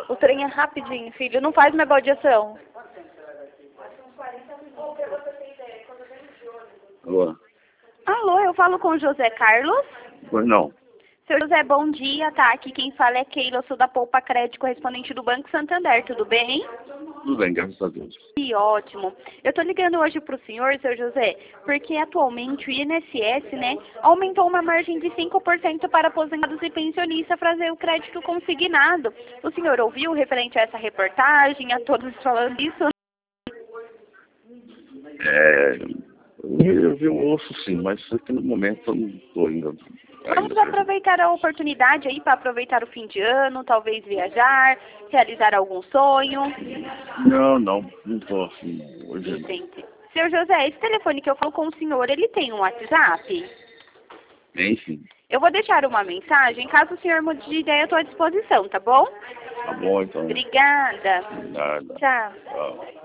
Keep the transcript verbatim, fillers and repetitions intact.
O trem é rapidinho, filho. Não faz minha baldeação. Alô? Alô, eu falo com o José Carlos? Pois não. Seu José, bom dia, tá? Aqui quem fala é Keila, eu sou da Poupa Crédito, correspondente do Banco Santander, tudo bem? Tudo bem, graças a Deus. Que ótimo. Eu tô ligando hoje pro senhor, seu José, porque atualmente o I N S S, né, aumentou uma margem de cinco por cento para aposentados e pensionistas fazer o crédito consignado. O senhor ouviu referente a essa reportagem, a todos falando isso? É, eu, eu ouço sim, mas aqui no momento eu não estou ainda. Vamos ainda aproveitar a oportunidade aí para aproveitar o fim de ano, talvez viajar, realizar algum sonho. Não, não, não estou assim hoje não. Entendi. Seu José, esse telefone que eu falo com o senhor, ele tem um WhatsApp? Tem sim. Eu vou deixar uma mensagem, caso o senhor mude de ideia, eu estou à disposição, tá bom? Tá bom então. Obrigada. Nada. Tchau. Tchau.